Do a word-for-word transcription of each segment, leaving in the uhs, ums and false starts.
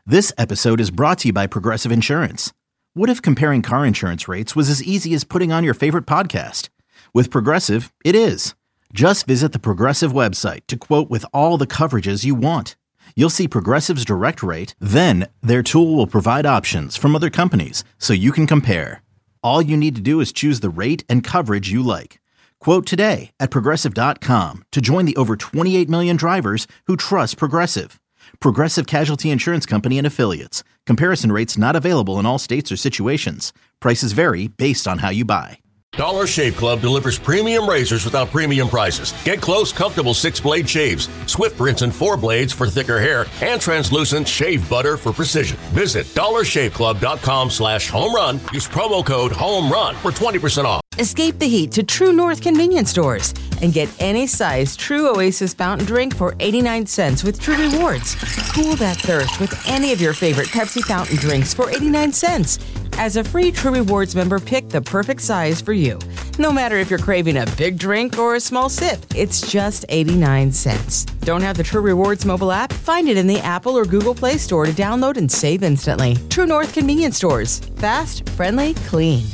This episode is brought to you by Progressive Insurance. What if comparing car insurance rates was as easy as putting on your favorite podcast? With Progressive, it is. Just visit the Progressive website to quote with all the coverages you want. You'll see Progressive's direct rate, then their tool will provide options from other companies so you can compare. All you need to do is choose the rate and coverage you like. Quote today at progressive dot com to join the over twenty-eight million drivers who trust Progressive. Progressive Casualty Insurance Company and Affiliates. Comparison rates not available in all states or situations. Prices vary based on how you buy. Dollar Shave Club delivers premium razors without premium prices. Get close, comfortable six-blade shaves, swift rinse and four blades for thicker hair, and translucent shave butter for precision. Visit dollar shave club dot com slash home run. Use promo code HOMERUN for twenty percent off. Escape the heat to True North convenience stores and get any size True Oasis fountain drink for eighty-nine cents with True Rewards. Cool that thirst with any of your favorite Pepsi fountain drinks for eighty-nine cents. As a free True Rewards member, pick the perfect size for you. No matter if you're craving a big drink or a small sip, it's just eighty-nine cents. Don't have the True Rewards mobile app? Find it in the Apple or Google Play Store to download and save instantly. True North convenience stores. Fast, friendly, clean.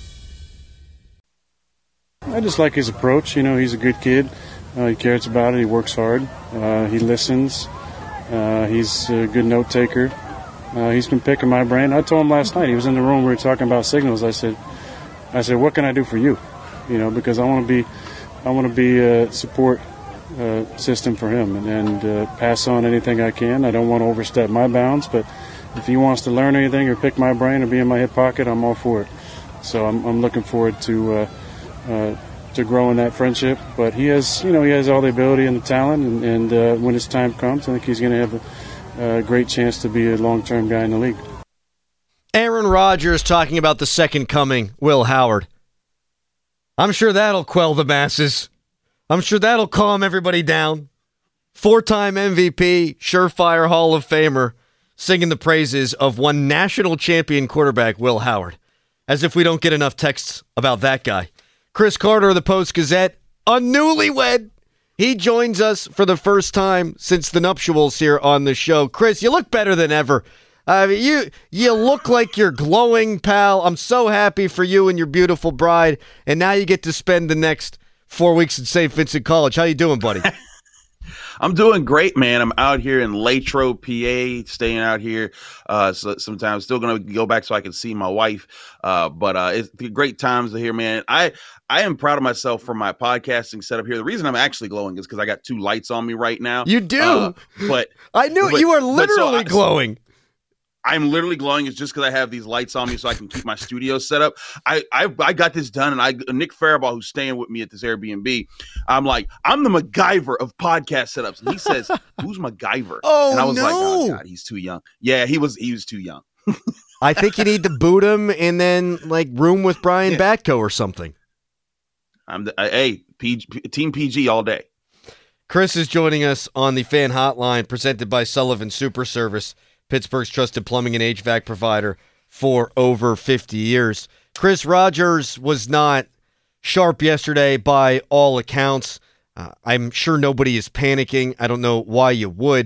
I just like his approach. You know, he's a good kid. Uh, he cares about it. He works hard. Uh, he listens. Uh, he's a good note taker. Uh, he's been picking my brain. I told him last night. He was in the room. We were talking about signals. I said, "I said, what can I do for you? You know, because I want to be, I want to be a support uh, system for him and, and uh, pass on anything I can. I don't want to overstep my bounds, but if he wants to learn anything or pick my brain or be in my hip pocket, I'm all for it. So I'm, I'm looking forward to." Uh, Uh, to grow in that friendship, but he has, you know, he has all the ability and the talent, and, and uh, when his time comes, I think he's going to have a, a great chance to be a long-term guy in the league. Aaron Rodgers talking about the second coming, Will Howard. I'm sure that'll quell the masses. I'm sure that'll calm everybody down. Four-time M V P, surefire Hall of Famer, singing the praises of one national champion quarterback, Will Howard. As if we don't get enough texts about that guy. Chris Carter of the Post-Gazette, a newlywed. He joins us for the first time since the nuptials here on the show. Chris, you look better than ever. Uh, you you look like you're glowing, pal. I'm so happy for you and your beautiful bride. And now you get to spend the next four weeks at Saint Vincent College. How you doing, buddy? I'm doing great, man. I'm out here in Latrobe, P A, staying out here. Uh, so sometimes still going to go back so I can see my wife. Uh, but uh, it's great times to hear, man. I I am proud of myself for my podcasting setup here. The reason I'm actually glowing is because I got two lights on me right now. You do, uh, but I knew but, you are literally so I, glowing. I'm literally glowing. It's just because I have these lights on me so I can keep my studio set up. I, I I got this done, and I Nick Faribault, who's staying with me at this Airbnb, I'm like, I'm the MacGyver of podcast setups. And he says, who's MacGyver? Oh, and I was no. like, oh, God, he's too young. Yeah, he was he was too young. I think you need to boot him and then, like, room with Brian Yeah. Batko or something. I'm the, uh, hey, P G, Team P G all day. Chris is joining us on the Fan Hotline presented by Sullivan Super Service, Pittsburgh's trusted plumbing and H V A C provider for over fifty years. Chris, Rodgers was not sharp yesterday by all accounts. Uh, I'm sure nobody is panicking. I don't know why you would.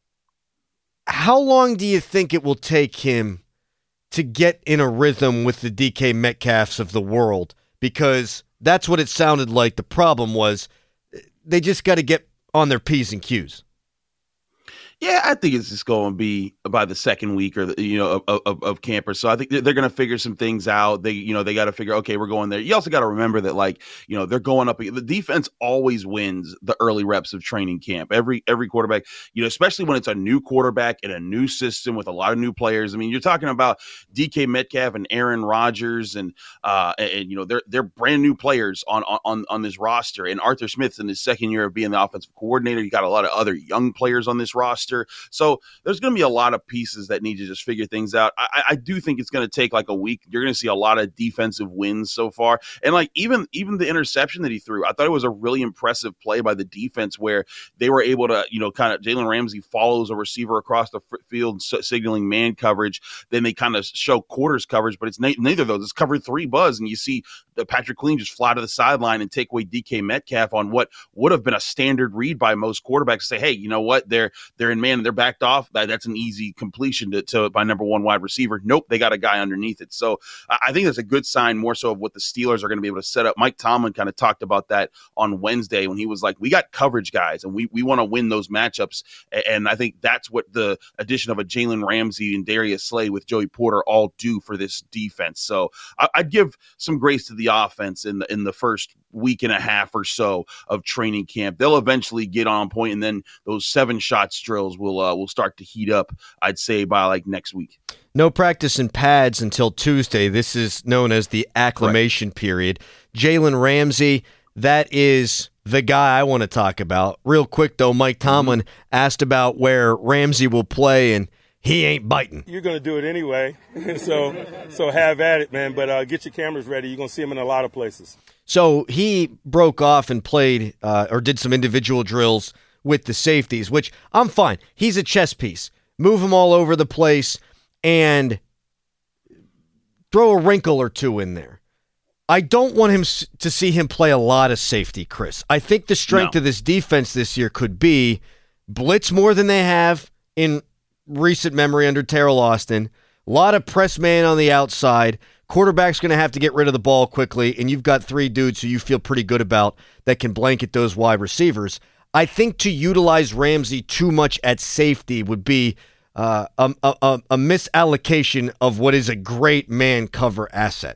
How long do you think it will take him to get in a rhythm with the D K Metcalfs of the world? Because that's what it sounded like. The problem was they just got to get on their P's and Q's. Yeah, I think it's just going to be by the second week or the, you know of, of, of campers. So I think they're going to figure some things out. They you know they got to figure, okay, we're going there. You also got to remember that, like, you know, they're going up. The defense always wins the early reps of training camp. Every every quarterback, you know, especially when it's a new quarterback in a new system with a lot of new players. I mean, you're talking about D K Metcalf and Aaron Rodgers, and uh and, and you know they're they're brand new players on on on this roster. And Arthur Smith's in his second year of being the offensive coordinator. You got a lot of other young players on this roster. So there's going to be a lot of pieces that need to just figure things out. I, I do think it's going to take like a week. You're going to see a lot of defensive wins so far. And like even even the interception that he threw, I thought it was a really impressive play by the defense where they were able to, you know, kind of Jalen Ramsey follows a receiver across the field signaling man coverage. Then they kind of show quarters coverage, but it's neither of those. It's cover three buzz. And you see the Patrick Queen just fly to the sideline and take away D K Metcalf on what would have been a standard read by most quarterbacks. Say, hey, you know what? They're they're in man and they're backed off, that, that's an easy completion to, to by number one wide receiver. Nope, they got a guy underneath it. So I, I think that's a good sign more so of what the Steelers are going to be able to set up. Mike Tomlin kind of talked about that on Wednesday when he was like, we got coverage guys and we, we want to win those matchups. And I think that's what the addition of a Jalen Ramsey and Darius Slay with Joey Porter all do for this defense. So I, I'd give some grace to the offense in the in the first week and a half or so of training camp. They'll eventually get on point, and then those seven shots drills will uh, will start to heat up, I'd say, by like next week. No practice in pads until Tuesday. This is known as the acclimation Correct. period. Jalen Ramsey, that is the guy I want to talk about. Real quick, though, Mike Tomlin mm-hmm. asked about where Ramsey will play, and he ain't biting. You're going to do it anyway, so so have at it, man. But uh, get your cameras ready. You're going to see him in a lot of places. So he broke off and played uh, or did some individual drills with the safeties, which I'm fine. He's a chess piece. Move him all over the place and throw a wrinkle or two in there. I don't want him to see him play a lot of safety, Chris. I think the strength no. of this defense this year could be blitz more than they have in recent memory under Terrell Austin. A lot of press man on the outside. Quarterback's going to have to get rid of the ball quickly, and you've got three dudes who you feel pretty good about that can blanket those wide receivers. I think to utilize Ramsey too much at safety would be uh, a, a, a misallocation of what is a great man cover asset.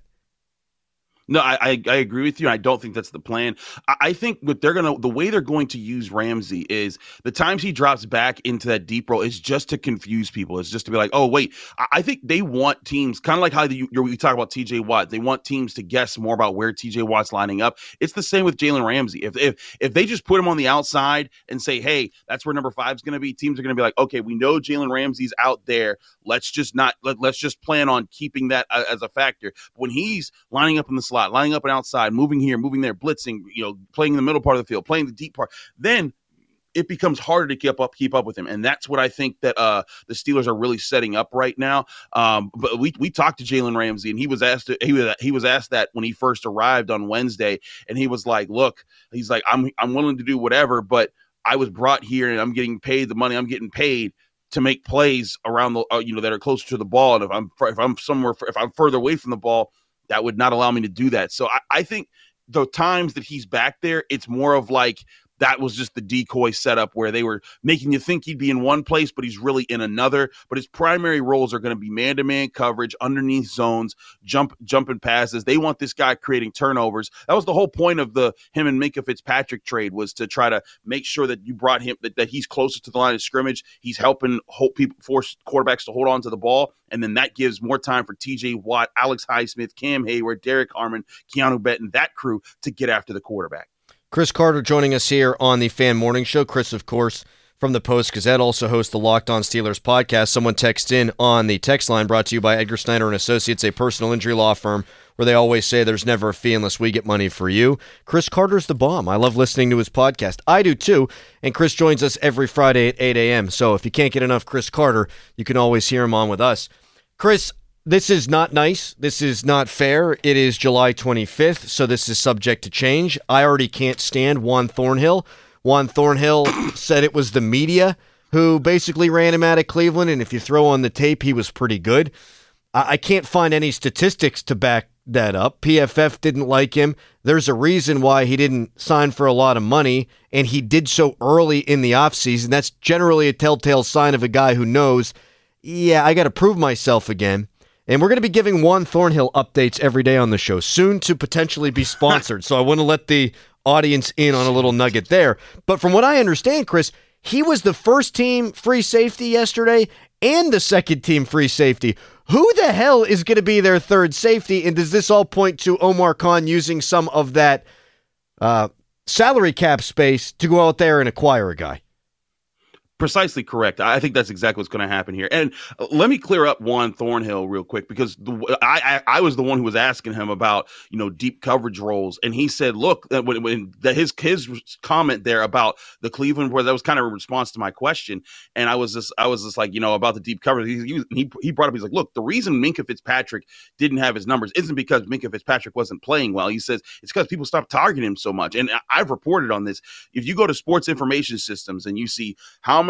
No, I, I I agree with you. I don't think that's the plan. I, I think what they're gonna, the way they're going to use Ramsey is the times he drops back into that deep role is just to confuse people. It's just to be like, oh wait. I, I think they want teams kind of like how you you talk about T J Watt. They want teams to guess more about where T J Watt's lining up. It's the same with Jalen Ramsey. If if if they just put him on the outside and say, hey, that's where number five is going to be, teams are going to be like, okay, we know Jalen Ramsey's out there. Let's just not let, let's just plan on keeping that uh, as a factor. But when he's lining up in the slot, lining up and outside, moving here, moving there, blitzing, you know, playing in the middle part of the field, playing the deep part, then it becomes harder to keep up, keep up with him. And that's what I think that uh, the Steelers are really setting up right now. Um, but we we talked to Jalen Ramsey, and he was asked to, he was he was asked that when he first arrived on Wednesday, and he was like, "Look, he's like, I'm I'm willing to do whatever, but I was brought here, and I'm getting paid the money I'm getting paid to make plays around the uh, you know that are closer to the ball. And if I'm if I'm somewhere if I'm further away from the ball, that would not allow me to do that." So I, I think the times that he's back there, it's more of like that was just the decoy setup where they were making you think he'd be in one place, but he's really in another. But his primary roles are going to be man-to-man coverage, underneath zones, jump, jumping passes. They want this guy creating turnovers. That was the whole point of the him and Minkah Fitzpatrick trade, was to try to make sure that you brought him, that, that he's closer to the line of scrimmage. He's helping hold people, force quarterbacks to hold on to the ball. And then that gives more time for T J Watt, Alex Highsmith, Cam Hayward, Derek Harmon, Keanu Benton, that crew to get after the quarterback. Chris Carter joining us here on the Fan Morning Show. Chris, of course, from the Post-Gazette, also hosts the Locked On Steelers podcast. Someone texted in on the text line, brought to you by Edgar Snyder and Associates, a personal injury law firm where they always say there's never a fee unless we get money for you. Chris Carter's the bomb. I love listening to his podcast. I do too, and Chris joins us every Friday at eight a.m. So if you can't get enough Chris Carter, you can always hear him on with us. Chris, this is not nice. This is not fair. It is July twenty-fifth, so this is subject to change. I already can't stand Juan Thornhill. Juan Thornhill said it was the media who basically ran him out of Cleveland, and if you throw on the tape, he was pretty good. I, I can't find any statistics to back that up. P F F didn't like him. There's a reason why he didn't sign for a lot of money, and he did so early in the offseason. That's generally a telltale sign of a guy who knows, yeah, I got to prove myself again. And we're going to be giving Juan Thornhill updates every day on the show, soon to potentially be sponsored. So I want to let the audience in on a little nugget there. But from what I understand, Chris, he was the first team free safety yesterday and the second team free safety. Who the hell is going to be their third safety? And does this all point to Omar Khan using some of that uh, salary cap space to go out there and acquire a guy? Precisely correct. I think that's exactly what's going to happen here. And let me clear up Juan Thornhill real quick, because the, I, I I was the one who was asking him about, you know, deep coverage roles, and he said, look, that when, when that his his comment there about the Cleveland, where that was kind of a response to my question, and I was just I was just like, you know, about the deep coverage. He he, he brought up, he's like, look, the reason Minkah Fitzpatrick didn't have his numbers isn't because Minkah Fitzpatrick wasn't playing well. He says it's because people stopped targeting him so much. And I've reported on this. If you go to Sports Information Systems and you see how many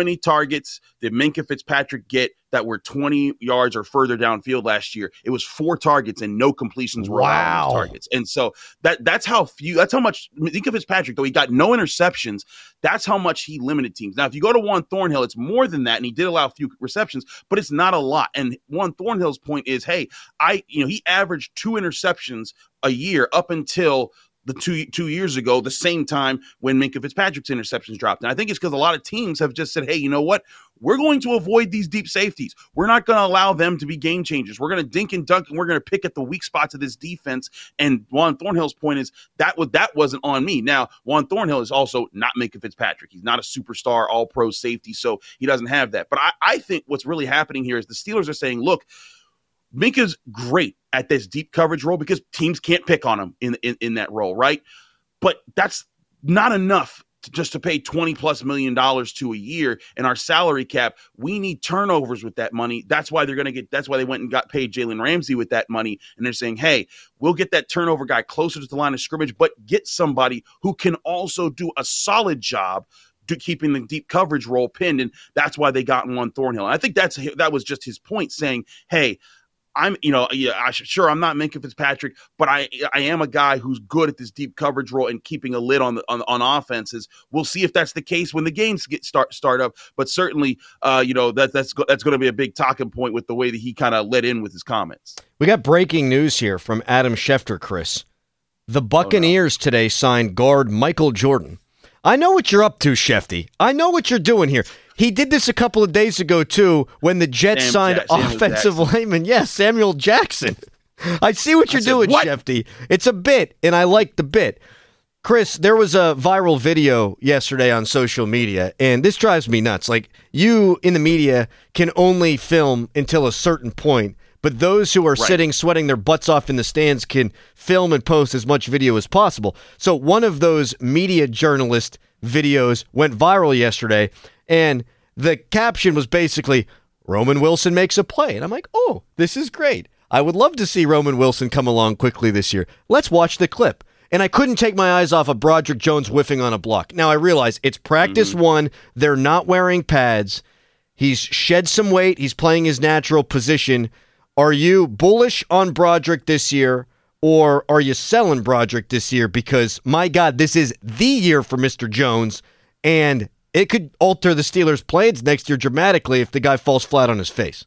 many targets did Minkah Fitzpatrick get that were twenty yards or further downfield last year? It was four targets and no completions were allowed on those targets. And so that that's how few, that's how much Minkah Fitzpatrick, though he got no interceptions, that's how much he limited teams. Now, if you go to Juan Thornhill, it's more than that, and he did allow a few receptions, but it's not a lot. And Juan Thornhill's point is, hey, I, you know, he averaged two interceptions a year up until the two two years ago, the same time when Minkah Fitzpatrick's interceptions dropped. And I think it's because a lot of teams have just said, hey, you know what? We're going to avoid these deep safeties. We're not going to allow them to be game changers. We're going to dink and dunk, and we're going to pick at the weak spots of this defense. And Juan Thornhill's point is that was, that wasn't on me. Now, Juan Thornhill is also not Minkah Fitzpatrick. He's not a superstar all-pro safety, so he doesn't have that. But I, I think what's really happening here is the Steelers are saying, look, Minkah's great at this deep coverage role because teams can't pick on him in, in, in that role, right? But that's not enough to just to pay twenty plus million dollars to a year in our salary cap. We need turnovers with that money. That's why they're going to get, that's why they went and got paid Jalen Ramsey with that money. And they're saying, hey, we'll get that turnover guy closer to the line of scrimmage, but get somebody who can also do a solid job to keeping the deep coverage role pinned. And that's why they got Juan Thornhill. And I think that's, that was just his point, saying, hey, I'm, you know, yeah, I, sure, I'm not Minkah Fitzpatrick, but I, I am a guy who's good at this deep coverage role and keeping a lid on the on, on offenses. We'll see if that's the case when the games get start start up. But certainly, uh, you know, that that's that's going to be a big talking point with the way that he kind of let in with his comments. We got breaking news here from Adam Schefter, Chris. The Buccaneers oh, no. today signed guard Michael Jordan. I know what you're up to, Shefty. I know what you're doing here. He did this a couple of days ago, too, when the Jets Sam signed ja- offensive lineman. Yes, Samuel Jackson. I see what you're said, doing, what? Shefty. It's a bit, and I like the bit. Chris, there was a viral video yesterday on social media, and this drives me nuts. Like, you in the media can only film until a certain point, but those who are right. sitting, sweating their butts off in the stands can film and post as much video as possible. So one of those media journalist videos went viral yesterday, and the caption was basically, Roman Wilson makes a play. And I'm like, oh, this is great. I would love to see Roman Wilson come along quickly this year. Let's watch the clip. And I couldn't take my eyes off of Broderick Jones whiffing on a block. Now, I realize it's practice mm-hmm. one. They're not wearing pads. He's shed some weight. He's playing his natural position. Are you bullish on Broderick this year, or are you selling Broderick this year? Because, my God, this is the year for Mister Jones, and it could alter the Steelers' plans next year dramatically if the guy falls flat on his face.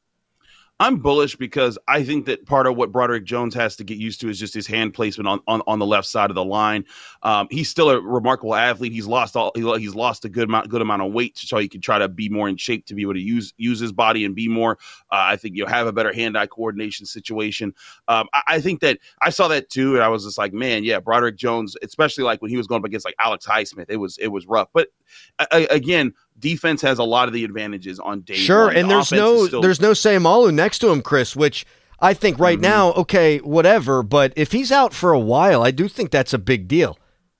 I'm bullish because I think that part of what Broderick Jones has to get used to is just his hand placement on, on, on the left side of the line. Um, he's still a remarkable athlete. He's lost all he, he's lost a good amount good amount of weight, so he can try to be more in shape to be able to use use his body and be more. Uh, I think you'll have a better hand-eye coordination situation. Um, I, I think that I saw that too, and I was just like, man, yeah, Broderick Jones, especially like when he was going up against like Alex Highsmith, it was it was rough. But uh, again. Defense has a lot of the advantages on day sure, one. and the there's no still- there's no Sayamalu next to him, Chris, which I think right mm-hmm. now, okay, whatever, but if he's out for a while, I do think that's a big deal.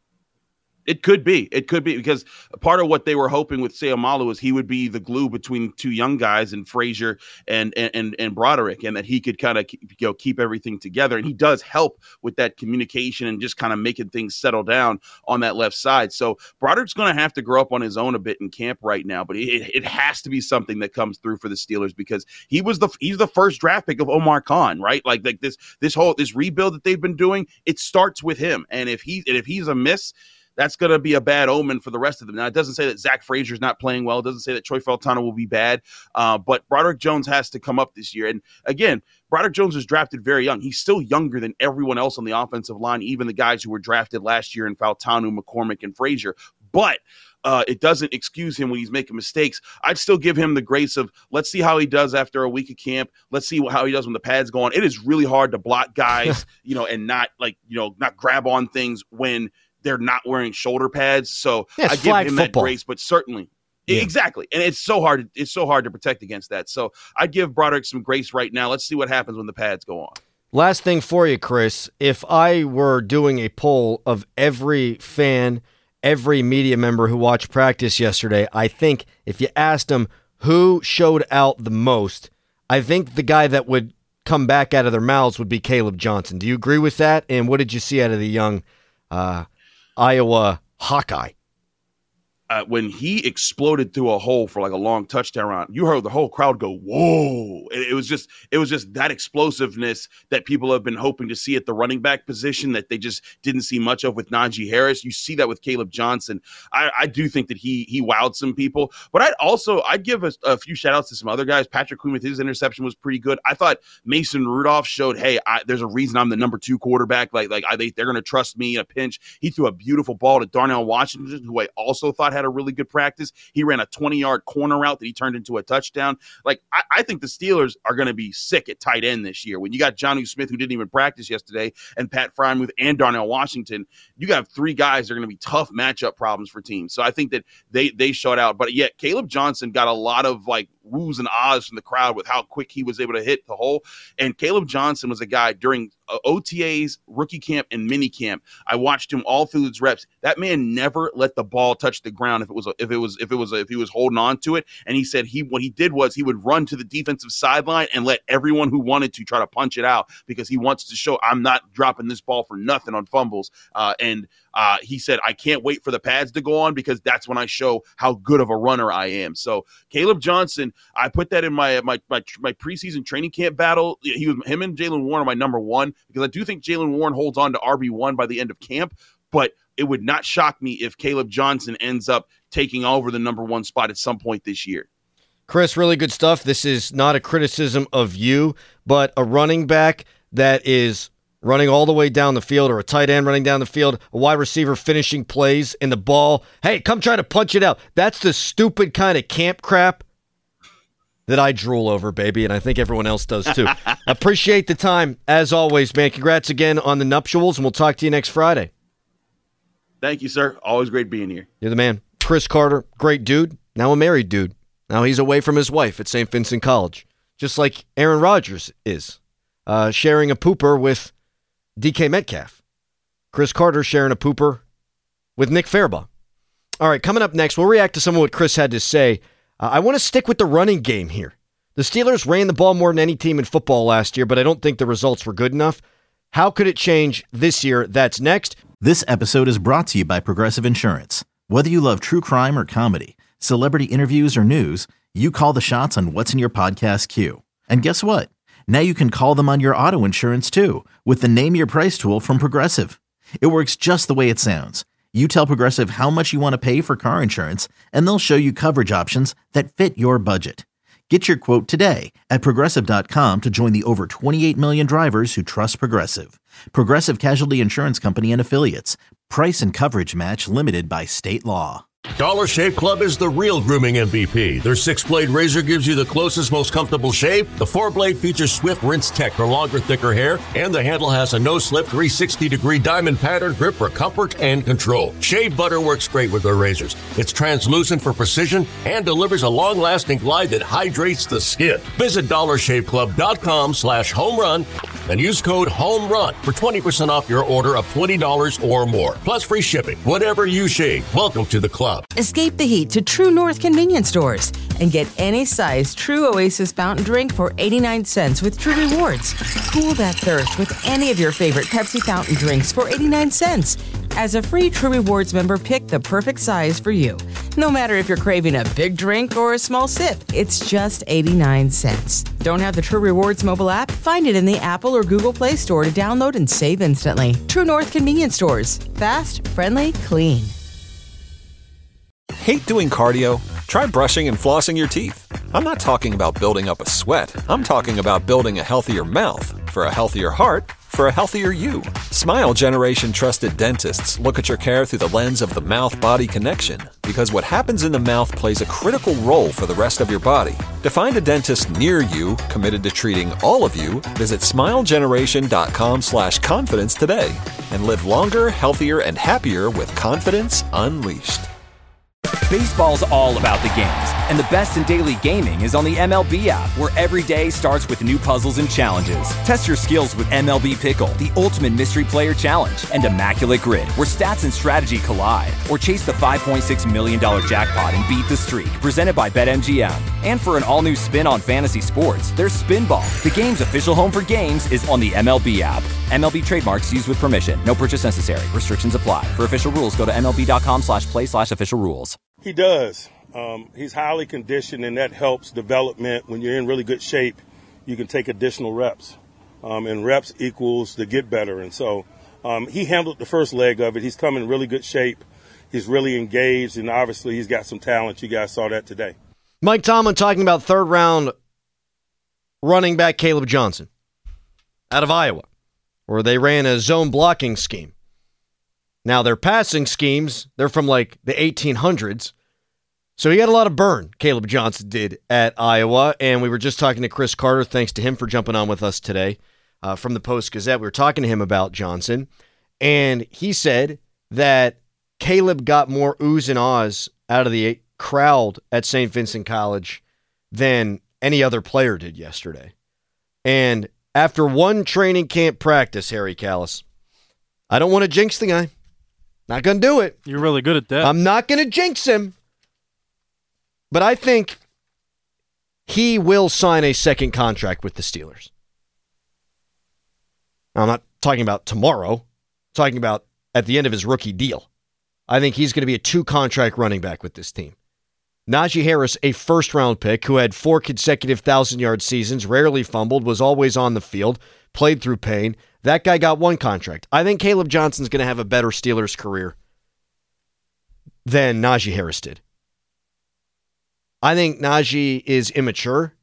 It could be. It could be because part of what they were hoping with Sayamalu is he would be the glue between two young guys and Frazier and and and, and Broderick, and that he could kind of you know keep everything together. And he does help with that communication and just kind of making things settle down on that left side. So Broderick's going to have to grow up on his own a bit in camp right now, but it, it has to be something that comes through for the Steelers because he was the he's the first draft pick of Omar Khan, right? Like like this this whole this rebuild that they've been doing, it starts with him, and if he and if he's a miss. That's going to be a bad omen for the rest of them. Now, it doesn't say that Zach Frazier's not playing well. It doesn't say that Troy Fautanu will be bad. Uh, but Broderick Jones has to come up this year. And, again, Broderick Jones was drafted very young. He's still younger than everyone else on the offensive line, even the guys who were drafted last year in Fautanu, McCormick, and Frazier. But uh, it doesn't excuse him when he's making mistakes. I'd still give him the grace of let's see how he does after a week of camp. Let's see how he does when the pads go on. It is really hard to block guys, you know, and not, like, you know, not grab on things when – they're not wearing shoulder pads. So yeah, I give him football. that grace, but certainly yeah. exactly. And it's so hard. It's so hard to protect against that. So I give Broderick some grace right now. Let's see what happens when the pads go on. Last thing for you, Chris, if I were doing a poll of every fan, every media member who watched practice yesterday, I think if you asked them who showed out the most, I think the guy that would come back out of their mouths would be Caleb Johnson. Do you agree with that? And what did you see out of the young, uh, Iowa Hawkeye? uh, when he exploded through a hole for like a long touchdown run, you heard the whole crowd go, whoa. It, it was just, it was just that explosiveness that people have been hoping to see at the running back position that they just didn't see much of with Najee Harris. You see that with Caleb Johnson. I, I do think that he, he wowed some people, but I'd also, I'd give a, a few shout outs to some other guys. Patrick Queen with his interception was pretty good. I thought Mason Rudolph showed, hey, I, there's a reason I'm the number two quarterback. Like, like I, they, they're going to trust me in a pinch. He threw a beautiful ball to Darnell Washington, who I also thought had a really good practice. He ran a twenty-yard corner route that he turned into a touchdown. Like, I, I think the Steelers are going to be sick at tight end this year. When you got Jonnu Smith, who didn't even practice yesterday, and Pat Freiermuth and Darnell Washington, you got three guys that are going to be tough matchup problems for teams. So I think that they they shut out. But yet, Caleb Johnson got a lot of, like, woos and ahs from the crowd with how quick he was able to hit the hole. And Caleb Johnson was a guy during uh, O T As, rookie camp, and mini camp. I watched him all through his reps. That man never let the ball touch the ground if it was a, if it was if it was a, if he was holding on to it. And he said he what he did was he would run to the defensive sideline and let everyone who wanted to try to punch it out, because he wants to show, I'm not dropping this ball for nothing on fumbles. Uh, and uh, he said, I can't wait for the pads to go on, because that's when I show how good of a runner I am. So Caleb Johnson, I put that in my my my, my preseason training camp battle. He was him and Jaylen Warren are my number one, because I do think Jaylen Warren holds on to R B one by the end of camp. But it would not shock me if Caleb Johnson ends up taking over the number one spot at some point this year. Chris, really good stuff. This is not a criticism of you, but a running back that is running all the way down the field, or a tight end running down the field, a wide receiver finishing plays, and the ball, hey, come try to punch it out. That's the stupid kind of camp crap that I drool over, baby, and I think everyone else does too. Appreciate the time, as always, man. Congrats again on the nuptials, and we'll talk to you next Friday. Thank you, sir. Always great being here. You're the man. Chris Carter, great dude, now a married dude. Now he's away from his wife at Saint Vincent College, just like Aaron Rodgers is, uh, sharing a pooper with D K Metcalf. Chris Carter sharing a pooper with Nick Farabaugh. All right, coming up next, we'll react to some of what Chris had to say. Uh, I want to stick with the running game here. The Steelers ran the ball more than any team in football last year, but I don't think the results were good enough. How could it change this year? That's next. This episode is brought to you by Progressive Insurance. Whether you love true crime or comedy, celebrity interviews or news, you call the shots on what's in your podcast queue. And guess what? Now you can call them on your auto insurance too, with the Name Your Price tool from Progressive. It works just the way it sounds. You tell Progressive how much you want to pay for car insurance, and they'll show you coverage options that fit your budget. Get your quote today at Progressive dot com to join the over twenty-eight million drivers who trust Progressive. Progressive Casualty Insurance Company and Affiliates. Price and coverage match limited by state law. Dollar Shave Club is the real grooming M V P. Their six-blade razor gives you the closest, most comfortable shave. The four-blade features Swift Rinse Tech for longer, thicker hair. And the handle has a no-slip three sixty degree diamond pattern grip for comfort and control. Shave butter works great with their razors. It's translucent for precision and delivers a long-lasting glide that hydrates the skin. Visit dollar shave club dot com slash home run and use code HOMERUN for twenty percent off your order of twenty dollars or more. Plus free shipping. Whatever you shave, welcome to the club. Escape the heat to True North convenience stores and get any size True Oasis fountain drink for eighty-nine cents with True Rewards. Cool that thirst with any of your favorite Pepsi fountain drinks for eighty-nine cents. As a free True Rewards member, pick the perfect size for you. No matter if you're craving a big drink or a small sip, it's just eighty-nine cents. Don't have the True Rewards mobile app? Find it in the Apple or Google Play Store to download and save instantly. True North convenience stores. Fast, friendly, clean. Hate doing cardio? Try brushing and flossing your teeth. I'm not talking about building up a sweat. I'm talking about building a healthier mouth. For a healthier heart, for a healthier you. Smile Generation trusted dentists look at your care through the lens of the mouth-body connection, because what happens in the mouth plays a critical role for the rest of your body. To find a dentist near you committed to treating all of you, visit smile generation dot com slash confidence today and live longer, healthier, and happier with confidence unleashed. Baseball's all about the games, and the best in daily gaming is on the M L B app, where every day starts with new puzzles and challenges. Test your skills with M L B Pickle, the ultimate mystery player challenge, and Immaculate Grid, where stats and strategy collide. Or chase the five point six million dollars jackpot and beat the streak, presented by BetMGM. And for an all-new spin on fantasy sports, there's Spinball. The game's official home for games is on the M L B app. M L B trademarks used with permission. No purchase necessary. Restrictions apply. For official rules, go to M L B dot com slash play slash official rules. He does. Um, he's highly conditioned, and that helps development. When you're in really good shape, you can take additional reps, um, and reps equals the get better. And so um, he handled the first leg of it. He's come in really good shape. He's really engaged, and obviously he's got some talent. You guys saw that today. Mike Tomlin talking about third round running back Caleb Johnson out of Iowa, where they ran a zone blocking scheme. Now, their passing schemes, they're from like the eighteen hundreds. So he got a lot of burn, Caleb Johnson did at Iowa. And we were just talking to Chris Carter. Thanks to him for jumping on with us today uh, from the Post-Gazette. We were talking to him about Johnson. And he said that Caleb got more oohs and ahs out of the crowd at Saint Vincent College than any other player did yesterday. And after one training camp practice, Harry Callis, I don't want to jinx the guy. Not going to do it. You're really good at that. I'm not going to jinx him. But I think he will sign a second contract with the Steelers. Now, I'm not talking about tomorrow. I'm talking about at the end of his rookie deal. I think he's going to be a two-contract running back with this team. Najee Harris, a first-round pick who had four consecutive one thousand-yard seasons, rarely fumbled, was always on the field, played through pain. That guy got one contract. I think Caleb Johnson's going to have a better Steelers career than Najee Harris did. I think Najee is immature.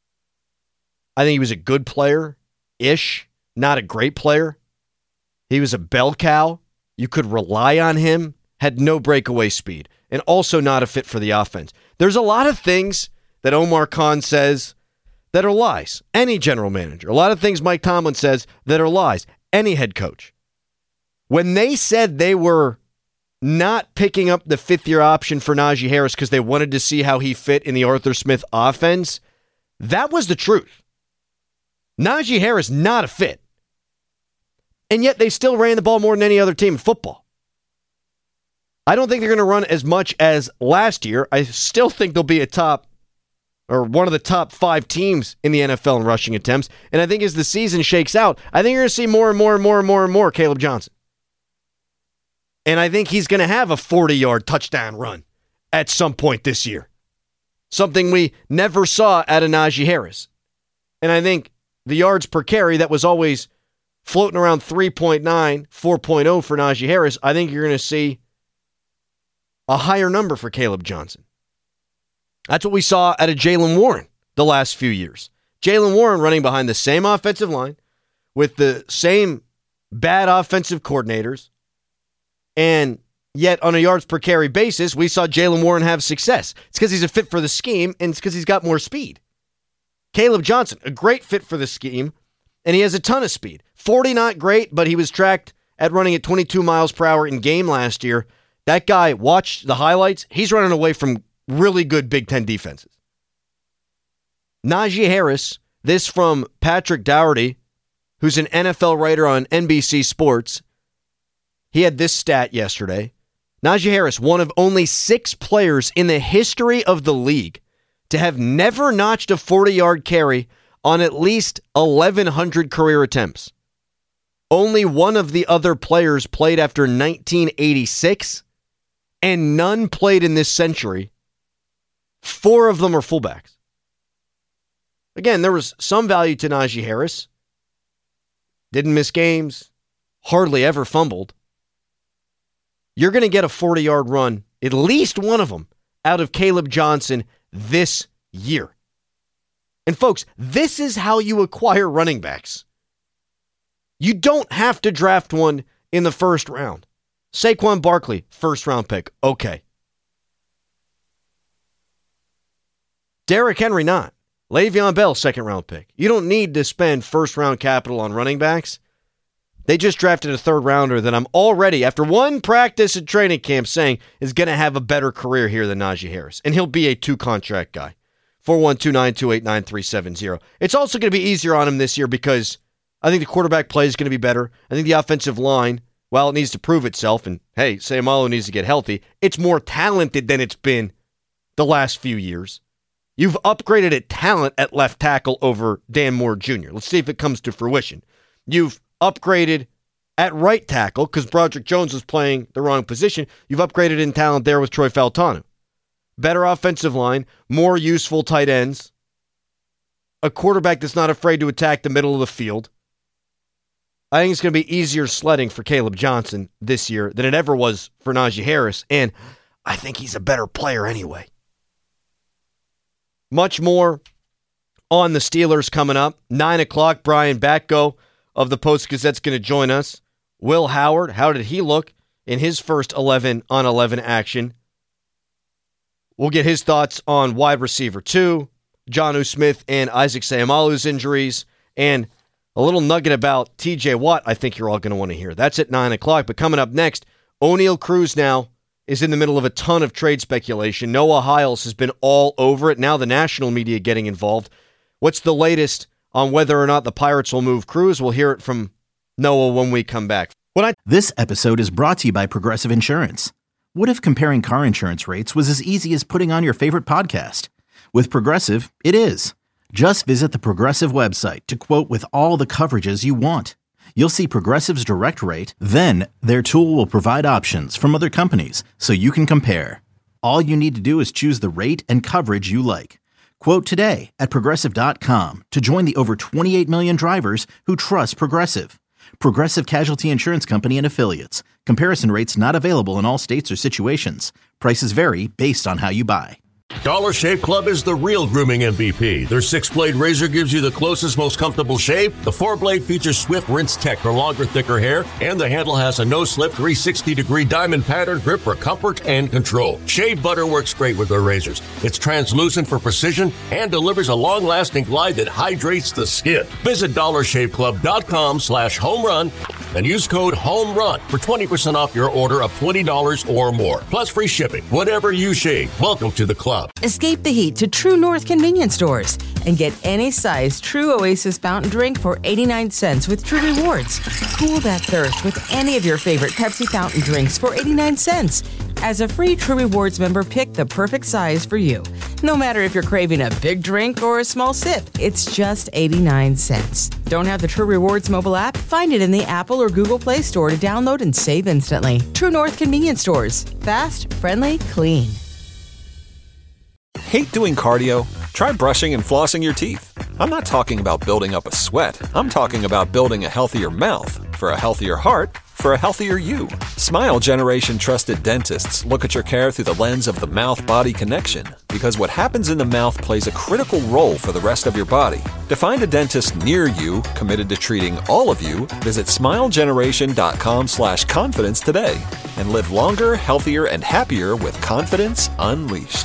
I think he was a good player-ish, not a great player. He was a bell cow. You could rely on him, had no breakaway speed, and also not a fit for the offense. There's a lot of things that Omar Khan says that are lies. Any general manager. A lot of things Mike Tomlin says that are lies. Any head coach. When they said they were not picking up the fifth-year option for Najee Harris because they wanted to see how he fit in the Arthur Smith offense, that was the truth. Najee Harris, not a fit. And yet they still ran the ball more than any other team in football. I don't think they're going to run as much as last year. I still think they'll be a top, or one of the top five teams in the N F L in rushing attempts. And I think as the season shakes out, I think you're going to see more and more and more and more and more Caleb Johnson. And I think he's going to have a forty-yard touchdown run at some point this year. Something we never saw out of Najee Harris. And I think the yards per carry that was always floating around three point nine, four point oh for Najee Harris, I think you're going to see a higher number for Caleb Johnson. That's what we saw out of Jaylen Warren the last few years. Jaylen Warren running behind the same offensive line with the same bad offensive coordinators. And yet, on a yards per carry basis, we saw Jaylen Warren have success. It's because he's a fit for the scheme, and it's because he's got more speed. Caleb Johnson, a great fit for the scheme, and he has a ton of speed. forty not great, but he was tracked at running at twenty-two miles per hour in game last year. That guy, watch the highlights, he's running away from really good Big Ten defenses. Najee Harris, this from Patrick Dougherty, who's an N F L writer on N B C Sports. He had this stat yesterday. Najee Harris, one of only six players in the history of the league to have never notched a forty-yard carry on at least eleven hundred career attempts. Only one of the other players played after nineteen eighty-six, and none played in this century. Four of them are fullbacks. Again, there was some value to Najee Harris. Didn't miss games. Hardly ever fumbled. You're going to get a forty-yard run, at least one of them, out of Caleb Johnson this year. And folks, this is how you acquire running backs. You don't have to draft one in the first round. Saquon Barkley, first round pick. Okay. Derrick Henry, not. Le'Veon Bell, second round pick. You don't need to spend first round capital on running backs. They just drafted a third rounder that I'm already, after one practice at training camp, saying is going to have a better career here than Najee Harris. And he'll be a two-contract guy. four one two, nine two eight, nine three seven zero. It's also going to be easier on him this year because I think the quarterback play is going to be better. I think the offensive line, while it needs to prove itself, and hey, Sayamalu needs to get healthy, it's more talented than it's been the last few years. You've upgraded at talent at left tackle over Dan Moore Junior Let's see if it comes to fruition. You've upgraded at right tackle because Broderick Jones was playing the wrong position. You've upgraded in talent there with Troy Fautanu. better offensive line, more useful tight ends, a quarterback that's not afraid to attack the middle of the field. I think it's going to be easier sledding for Caleb Johnson this year than it ever was for Najee Harris, and I think he's a better player anyway. Much more on the Steelers coming up. nine o'clock, Brian Batko of the Post-Gazette's going to join us. Will Howard, how did he look in his first eleven on eleven action? We'll get his thoughts on wide receiver two, Jonnu Smith and Isaac Seumalo's injuries, and a little nugget about T J Watt I think you're all going to want to hear. That's at nine o'clock. But coming up next, O'Neal Cruz now is in the middle of a ton of trade speculation. Noah Hiles has been all over it. Now the national media getting involved. What's the latest on whether or not the Pirates will move Cruz? We'll hear it from Noah when we come back. When I- This episode is brought to you by Progressive Insurance. What if comparing car insurance rates was as easy as putting on your favorite podcast? With Progressive, it is. Just visit the Progressive website to quote with all the coverages you want. You'll see Progressive's direct rate, then their tool will provide options from other companies so you can compare. All you need to do is choose the rate and coverage you like. Quote today at Progressive dot com to join the over twenty-eight million drivers who trust Progressive. Progressive Casualty Insurance Company and Affiliates. Comparison rates not available in all states or situations. Prices vary based on how you buy. Dollar Shave Club is the real grooming M V P. Their six-blade razor gives you the closest, most comfortable shave. The four-blade features Swift Rinse Tech for longer, thicker hair. And the handle has a no-slip three hundred sixty degree diamond pattern grip for comfort and control. Shave butter works great with their razors. It's translucent for precision and delivers a long-lasting glide that hydrates the skin. Visit dollar shave club dot com slash home run and use code HOMERUN for twenty percent off your order of twenty dollars or more. Plus free shipping. Whatever you shave, welcome to the club. Escape the heat to True North convenience stores and get any size True Oasis fountain drink for eighty-nine cents with True Rewards. Cool that thirst with any of your favorite Pepsi fountain drinks for eighty-nine cents. As a free True Rewards member, pick the perfect size for you. No matter if you're craving a big drink or a small sip, it's just eighty-nine cents. Don't have the True Rewards mobile app? Find it in the Apple or Google Play Store to download and save instantly. True North convenience stores. Fast, friendly, clean. Hate doing cardio? Try brushing and flossing your teeth. I'm not talking about building up a sweat. I'm talking about building a healthier mouth for a healthier heart for a healthier you. Smile Generation trusted dentists look at your care through the lens of the mouth-body connection, because what happens in the mouth plays a critical role for the rest of your body. To find a dentist near you committed to treating all of you, visit smile generation dot com slash confidence today and live longer, healthier, and happier with confidence unleashed.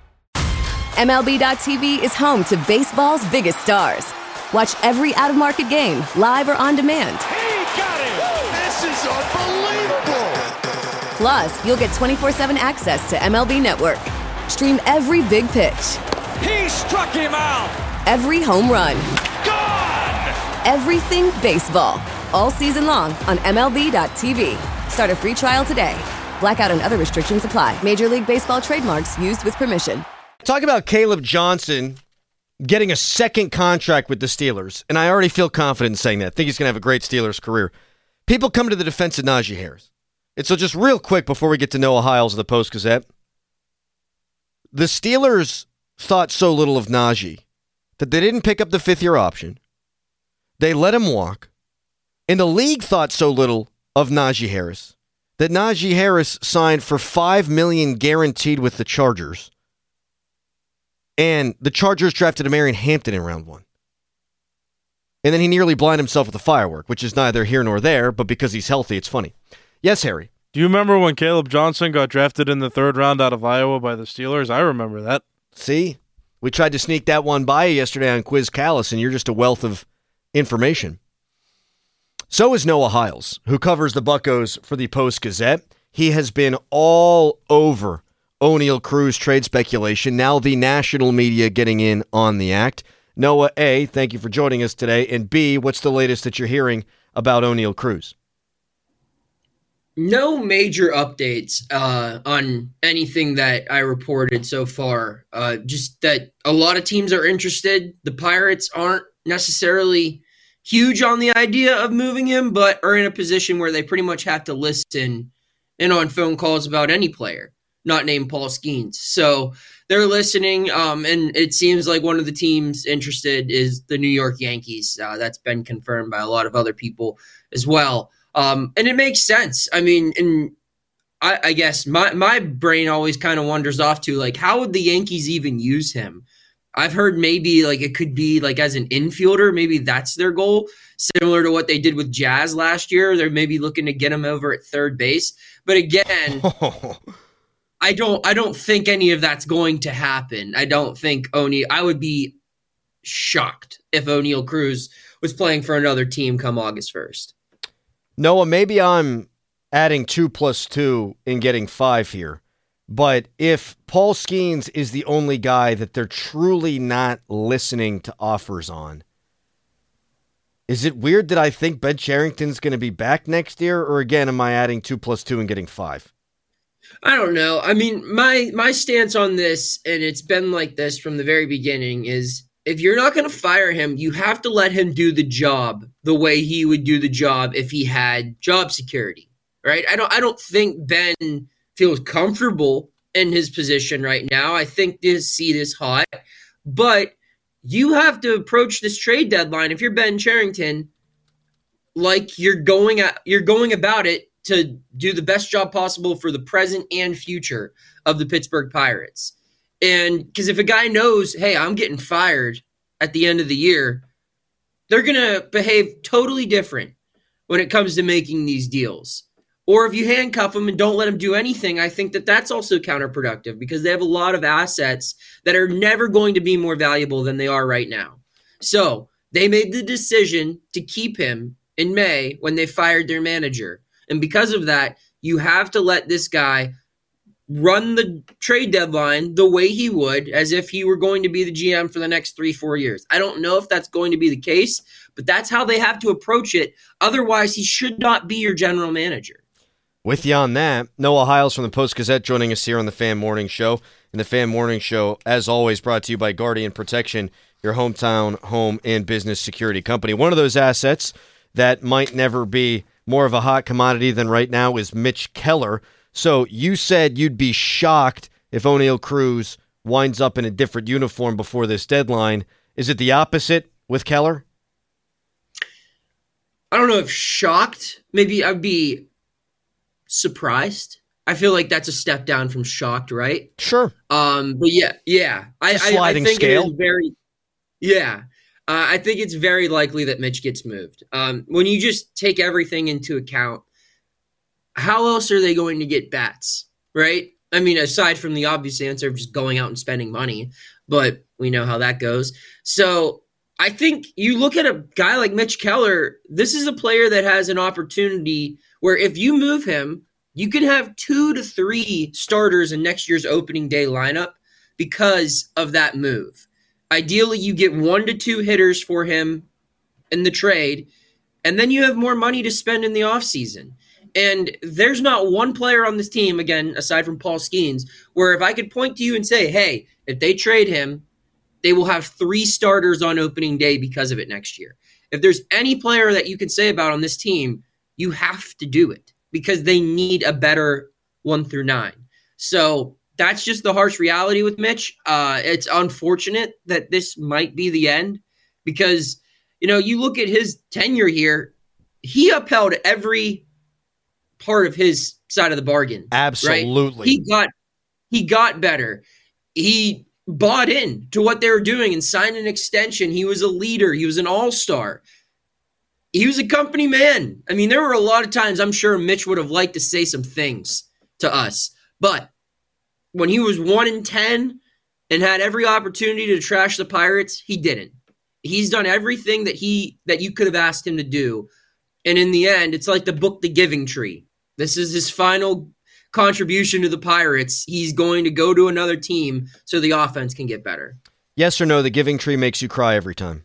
M L B dot T V is home to baseball's biggest stars. Watch every out-of-market game, live or on demand. He got it! This is unbelievable! Plus, you'll get twenty-four seven access to M L B Network. Stream every big pitch. He struck him out! Every home run. Gone! Everything baseball. All season long on M L B dot T V. Start a free trial today. Blackout and other restrictions apply. Major League Baseball trademarks used with permission. Talk about Caleb Johnson getting a second contract with the Steelers, and I already feel confident in saying that. I think he's going to have a great Steelers career. People come to the defense of Najee Harris. And so just real quick before we get to Noah Hiles of the Post-Gazette, the Steelers thought so little of Najee that they didn't pick up the fifth-year option. They let him walk. And the league thought so little of Najee Harris that Najee Harris signed for five million dollars guaranteed with the Chargers. And the Chargers drafted Marion Hampton in round one. And then he nearly blinded himself with a firework, which is neither here nor there, but because he's healthy, it's funny. Yes, Harry. Do you remember when Caleb Johnson got drafted in the third round out of Iowa by the Steelers? I remember that. See? We tried to sneak that one by you yesterday on Quiz Callus, and you're just a wealth of information. So is Noah Hiles, who covers the Buccos for the Post-Gazette. He has been all over O'Neal Cruz trade speculation. Now the national media getting in on the act. Noah, A, thank you for joining us today. And B, what's the latest that you're hearing about O'Neal Cruz? No major updates uh, on anything that I reported so far. Uh, just that a lot of teams are interested. The Pirates aren't necessarily huge on the idea of moving him, but are in a position where they pretty much have to listen in on phone calls about any player. not named Paul Skeens. So they're listening, um, and it seems like one of the teams interested is the New York Yankees. Uh, that's been confirmed by a lot of other people as well. Um, and it makes sense. I mean, and I, I guess my, my brain always kind of wanders off to, like, how would the Yankees even use him? I've heard maybe like it could be like as an infielder. Maybe that's their goal, similar to what they did with Jazz last year. They're maybe looking to get him over at third base. But again, I don't I don't think any of that's going to happen. I don't think O'Neal – I would be shocked if O'Neal Cruz was playing for another team come August first. Noah, maybe I'm adding two plus two and getting five here. But if Paul Skeens is the only guy that they're truly not listening to offers on, is it weird that I think Ben Cherington's going to be back next year? Or again, am I adding two plus two and getting five? I don't know. I mean, my my stance on this, and it's been like this from the very beginning, is if you're not going to fire him, you have to let him do the job the way he would do the job if he had job security, right? I don't. I don't think Ben feels comfortable in his position right now. I think this seat is hot, but you have to approach this trade deadline if you're Ben Cherington like you're going at, you're going about it to do the best job possible for the present and future of the Pittsburgh Pirates. And because if a guy knows, hey, I'm getting fired at the end of the year, they're going to behave totally different when it comes to making these deals. Or if you handcuff them and don't let them do anything, I think that that's also counterproductive because they have a lot of assets that are never going to be more valuable than they are right now. So they made the decision to keep him in May when they fired their manager. And because of that, you have to let this guy run the trade deadline the way he would, as if he were going to be the G M for the next three, four years. I don't know if that's going to be the case, but that's how they have to approach it. Otherwise, he should not be your general manager. With you on that, Noah Hiles from the Post-Gazette joining us here on the Fan Morning Show. And the Fan Morning Show, as always, brought to you by Guardian Protection, your hometown home and business security company. One of those assets that might never be more of a hot commodity than right now is Mitch Keller. So you said you'd be shocked if O'Neal Cruz winds up in a different uniform before this deadline. Is it the opposite with Keller? I don't know if shocked. Maybe I'd be surprised. I feel like that's a step down from shocked, right? Sure. Um, but yeah, yeah. I, sliding I, I think scale. it is very, yeah. Uh, I think it's very likely that Mitch gets moved. Um, when you just take everything into account, how else are they going to get bats, right? I mean, aside from the obvious answer of just going out and spending money, but we know how that goes. So I think you look at a guy like Mitch Keller, this is a player that has an opportunity where if you move him, you can have two to three starters in next year's opening day lineup because of that move. Ideally, you get one to two hitters for him in the trade, and then you have more money to spend in the offseason. And there's not one player on this team, again, aside from Paul Skeens, where if I could point to you and say, hey, if they trade him, they will have three starters on opening day because of it next year. If there's any player that you could say about on this team, you have to do it because they need a better one through nine. So that's just the harsh reality with Mitch. Uh, it's unfortunate that this might be the end because, you know, you look at his tenure here, he upheld every part of his side of the bargain. Absolutely. Right? He got he got better. He bought in to what they were doing and signed an extension. He was a leader. He was an all-star. He was a company man. I mean, there were a lot of times I'm sure Mitch would have liked to say some things to us. But when he was one in ten and had every opportunity to trash the Pirates, he didn't. He's done everything that he that you could have asked him to do. And in the end, it's like the book The Giving Tree. This is his final contribution to the Pirates. He's going to go to another team so the offense can get better. Yes or no, The Giving Tree makes you cry every time?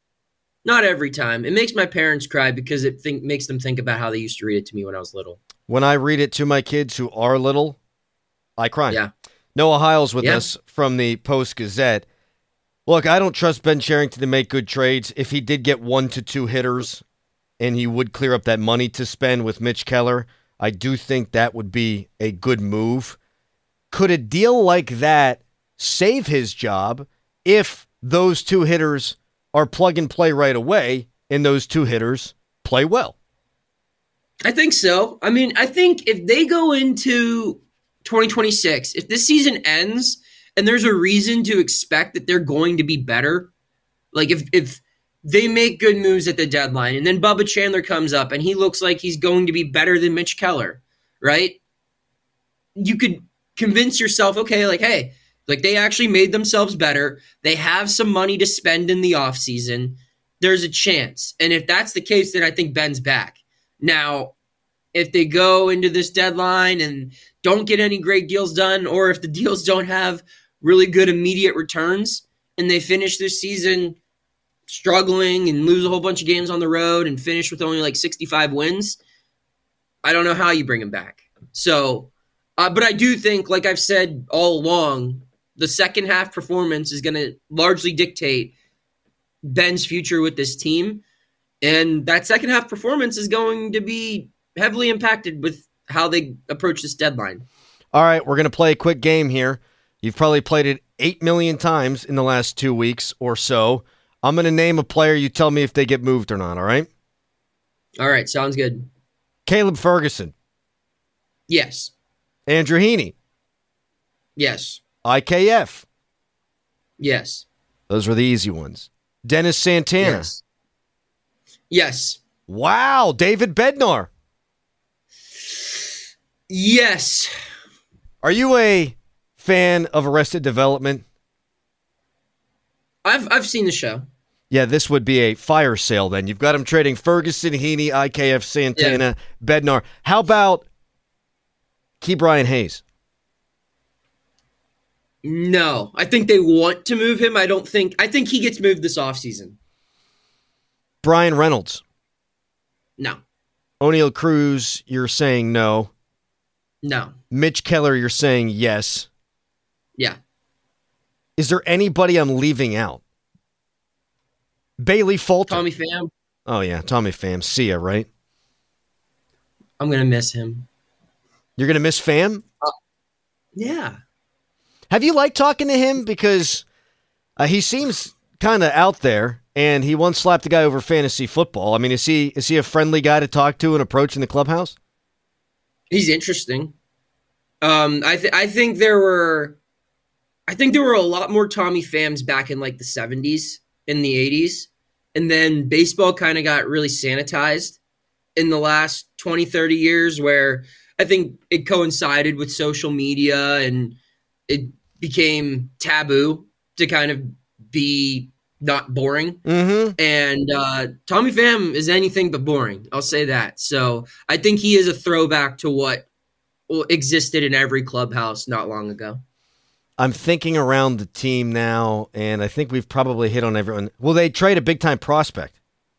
Not every time. It makes my parents cry because it think, makes them think about how they used to read it to me when I was little. When I read it to my kids who are little, I cry. Yeah. Noah Hiles with yeah. us from the Post-Gazette. Look, I don't trust Ben Cherington to make good trades. If he did get one to two hitters and he would clear up that money to spend with Mitch Keller, I do think that would be a good move. Could a deal like that save his job if those two hitters are plug and play right away and those two hitters play well? I think so. I mean, I think if they go into twenty twenty-six, if this season ends and there's a reason to expect that they're going to be better, like if if they make good moves at the deadline and then Bubba Chandler comes up and he looks like he's going to be better than Mitch Keller, right? You could convince yourself, okay, like, hey, like they actually made themselves better. They have some money to spend in the offseason. There's a chance. And if that's the case, then I think Ben's back. Now, if they go into this deadline and don't get any great deals done, or if the deals don't have really good immediate returns and they finish this season struggling and lose a whole bunch of games on the road and finish with only like sixty-five wins, I don't know how you bring him back. So, uh, but I do think, like I've said all along, the second half performance is going to largely dictate Ben's future with this team. And that second half performance is going to be heavily impacted with how they approach this deadline. All right, we're going to play a quick game here. You've probably played it eight million times in the last two weeks or so. I'm going to name a player. You tell me if they get moved or not, all right? All right, sounds good. Caleb Ferguson. Yes. Andrew Heaney. Yes. I K F. Yes. Those were the easy ones. Dennis Santana. Yes. Yes. Wow, David Bednar. Yes. Are you a fan of Arrested Development? I've I've seen the show. Yeah, this would be a fire sale then. You've got him trading Ferguson, Heaney, I K F, Santana, yeah. Bednar. How about Key Brian Hayes? No. I think they want to move him. I don't think I think he gets moved this offseason. Brian Reynolds. No. O'Neal Cruz, you're saying no. No. Mitch Keller, you're saying yes. Yeah. Is there anybody I'm leaving out? Bailey Fulton. Tommy Pham. Oh, yeah. Tommy Pham. See ya, right? I'm going to miss him. You're going to miss Pham? Uh, yeah. Have you liked talking to him? Because uh, he seems kind of out there, and he once slapped a guy over fantasy football. I mean, is he is he a friendly guy to talk to and approach in the clubhouse? He's interesting. Um, I th- I think there were, I think there were a lot more Tommy Phams back in like the seventies, in the eighties, and then baseball kind of got really sanitized in the last twenty, thirty years, where I think it coincided with social media and it became taboo to kind of be not boring. Mm-hmm. And uh, Tommy Pham is anything but boring. I'll say that. So I think he is a throwback to what existed in every clubhouse not long ago. I'm thinking around the team now, and I think we've probably hit on everyone. Will they trade a big-time prospect?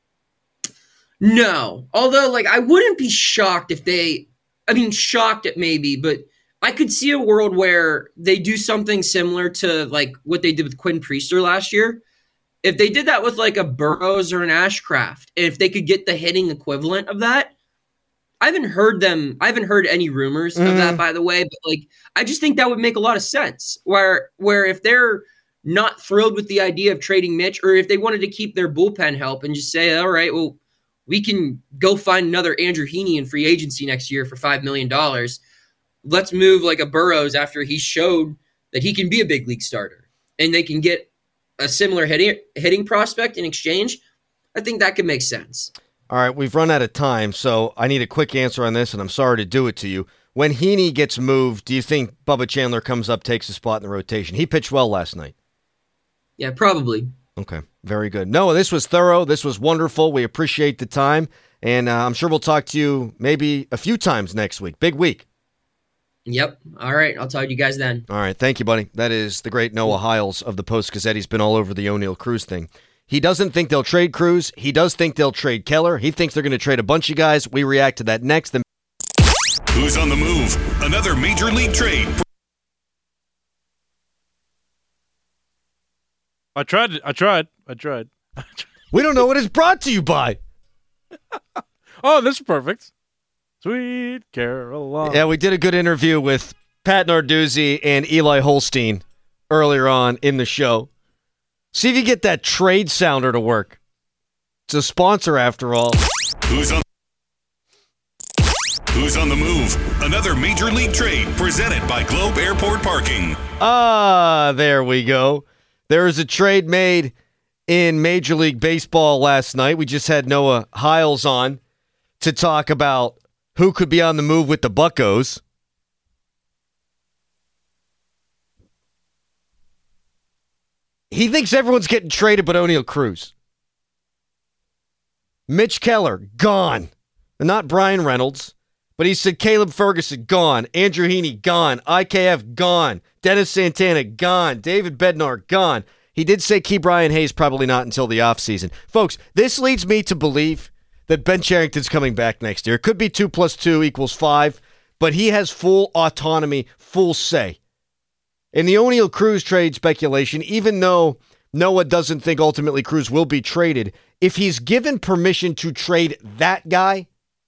No. Although, like, I wouldn't be shocked if they – I mean, shocked at maybe, but I could see a world where they do something similar to, like, what they did with Quinn Priester last year. If they did that with, like, a Burroughs or an Ashcraft, and if they could get the hitting equivalent of that, I haven't heard them. I haven't heard any rumors mm. of that, by the way. But like, I just think that would make a lot of sense. Where, where if they're not thrilled with the idea of trading Mitch, or if they wanted to keep their bullpen help and just say, all right, well, we can go find another Andrew Heaney in free agency next year for five million dollars. Let's move like a Burroughs after he showed that he can be a big league starter, and they can get a similar hitting hitting prospect in exchange. I think that could make sense. All right, we've run out of time, so I need a quick answer on this, and I'm sorry to do it to you. When Heaney gets moved, do you think Bubba Chandler comes up, takes a spot in the rotation? He pitched well last night. Yeah, probably. Okay, very good. Noah, this was thorough. This was wonderful. We appreciate the time, and uh, I'm sure we'll talk to you maybe a few times next week. Big week. Yep. All right, I'll talk to you guys then. All right, thank you, buddy. That is the great Noah Hiles of the Post-Gazette. He's been all over the O'Neal Cruz thing. He doesn't think they'll trade Cruz. He does think they'll trade Keller. He thinks they're going to trade a bunch of guys. We react to that next. Who's on the move? Another major league trade. I tried. I tried. I tried. We don't know what it's brought to you by. Oh, this is perfect. Sweet Caroline. Yeah, we did a good interview with Pat Narduzzi and Eli Holstein earlier on in the show. See if you get that trade sounder to work. It's a sponsor after all. Who's on Who's on the move? Another major league trade presented by Globe Airport Parking. Ah, there we go. There was a trade made in Major League Baseball last night. We just had Noah Hiles on to talk about who could be on the move with the Buccos. He thinks everyone's getting traded but O'Neal Cruz. Mitch Keller, gone. Not Brian Reynolds, but he said Caleb Ferguson, gone. Andrew Heaney, gone. I K F, gone. Dennis Santana, gone. David Bednar, gone. He did say Key Brian Hayes, probably not until the offseason. Folks, this leads me to believe that Ben Cherington's coming back next year. It could be two plus two equals five, but he has full autonomy, full say. In the O'Neal Cruz trade speculation, even though Noah doesn't think ultimately Cruz will be traded, if he's given permission to trade that guy,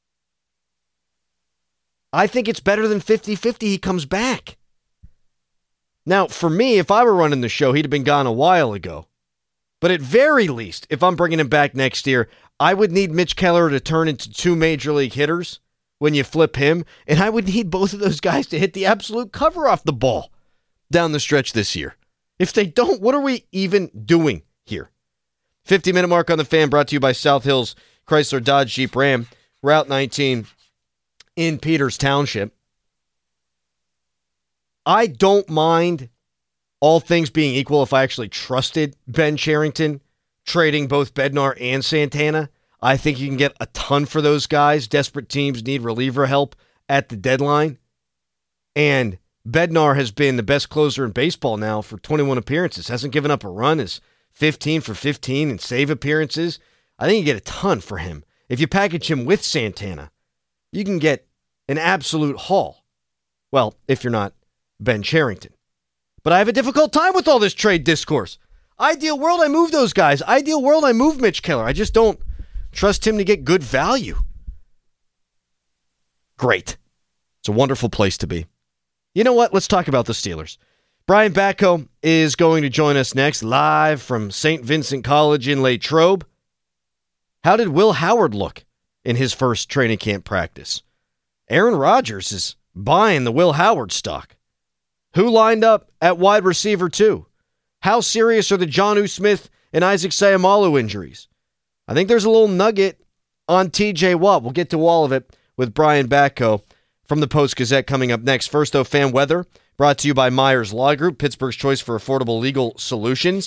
I think it's better than fifty-fifty he comes back. Now, for me, if I were running the show, he'd have been gone a while ago. But at very least, if I'm bringing him back next year, I would need Mitch Keller to turn into two major league hitters when you flip him, and I would need both of those guys to hit the absolute cover off the ball down the stretch this year. If they don't, what are we even doing here? fifty-minute mark on the Fan, brought to you by South Hills Chrysler Dodge Jeep Ram, Route nineteen in Peters Township. I don't mind, all things being equal, if I actually trusted Ben Cherington trading both Bednar and Santana. I think you can get a ton for those guys. Desperate teams need reliever help at the deadline. And Bednar has been the best closer in baseball now for twenty-one appearances. Hasn't given up a run. Is fifteen for fifteen in save appearances. I think you get a ton for him. If you package him with Santana, you can get an absolute haul. Well, if you're not Ben Cherington. But I have a difficult time with all this trade discourse. Ideal world, I move those guys. Ideal world, I move Mitch Keller. I just don't trust him to get good value. Great. It's a wonderful place to be. You know what? Let's talk about the Steelers. Brian Batko is going to join us next, live from Saint Vincent College in Latrobe. How did Will Howard look in his first training camp practice? Aaron Rodgers is buying the Will Howard stock. Who lined up at wide receiver two? How serious are the Jonnu Smith and Isaac Seumalo injuries? I think there's a little nugget on T J Watt. We'll get to all of it with Brian Batko from the Post-Gazette coming up next. First, though, fan weather brought to you by Myers Law Group, Pittsburgh's choice for affordable legal solutions.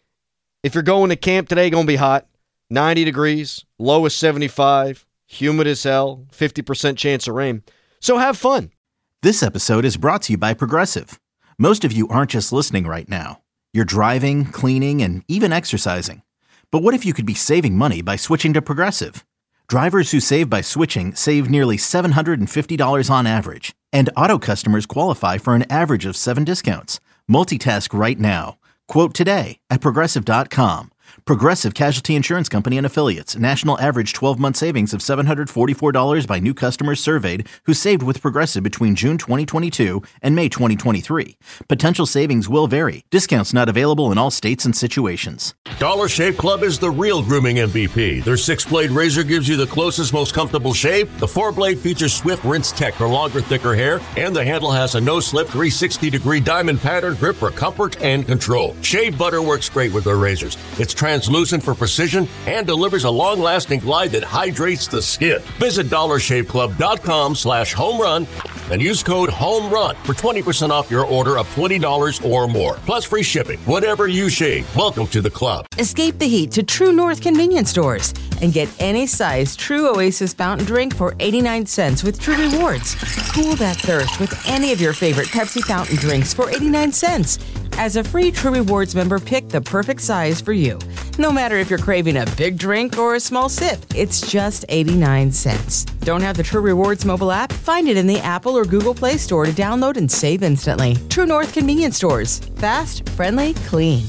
If you're going to camp today, going to be hot. ninety degrees, low is seventy-five, humid as hell, fifty percent chance of rain. So have fun. This episode is brought to you by Progressive. Most of you aren't just listening right now. You're driving, cleaning, and even exercising. But what if you could be saving money by switching to Progressive? Drivers who save by switching save nearly seven hundred fifty dollars on average. And auto customers qualify for an average of seven discounts. Multitask right now. Quote today at Progressive dot com. Progressive Casualty Insurance Company and Affiliates. National average twelve-month savings of seven hundred forty-four dollars by new customers surveyed who saved with Progressive between June twenty twenty-two and May twenty twenty-three. Potential savings will vary. Discounts not available in all states and situations. Dollar Shave Club is the real grooming M V P. Their six-blade razor gives you the closest, most comfortable shave. The four-blade features Swift Rinse Tech for longer, thicker hair. And the handle has a no-slip three hundred sixty degree diamond pattern grip for comfort and control. Shave butter works great with their razors. It's translucent for precision and delivers a long-lasting glide that hydrates the skin. Visit dollar shave club dot com slash home run and use code HOMERUN for twenty percent off your order of twenty dollars or more. Plus free shipping. Whatever you shave, welcome to the club. Escape the heat to True North convenience stores and get any size True Oasis fountain drink for eighty-nine cents with True Rewards. Cool that thirst with any of your favorite Pepsi fountain drinks for eighty-nine cents. As a free True Rewards member, pick the perfect size for you. No matter if you're craving a big drink or a small sip, it's just eighty-nine cents. Don't have the True Rewards mobile app? Find it in the Apple or Google Play Store to download and save instantly. True North convenience stores. Fast, friendly, clean.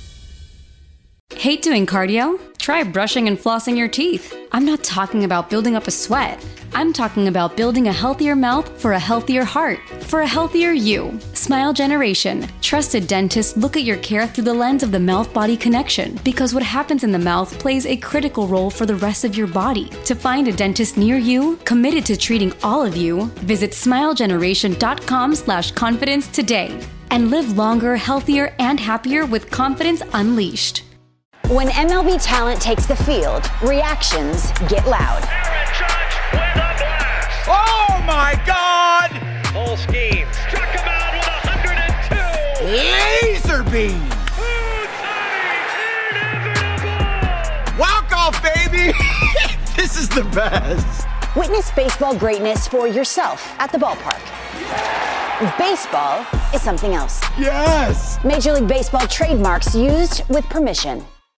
Hate doing cardio? Try brushing and flossing your teeth. I'm not talking about building up a sweat. I'm talking about building a healthier mouth for a healthier heart, for a healthier you. Smile Generation. Trusted dentists look at your care through the lens of the mouth-body connection, because what happens in the mouth plays a critical role for the rest of your body. To find a dentist near you, committed to treating all of you, visit smilegeneration.com slash confidence today. And live longer, healthier, and happier with confidence unleashed. When M L B talent takes the field, reactions get loud. Aaron Judge with a blast. Oh my God! Full scheme. Struck him out with one hundred two. Laser beam. Inevitable. Walk off, baby. This is the best. Witness baseball greatness for yourself at the ballpark. Baseball is something else. Yes! Major League Baseball trademarks used with permission.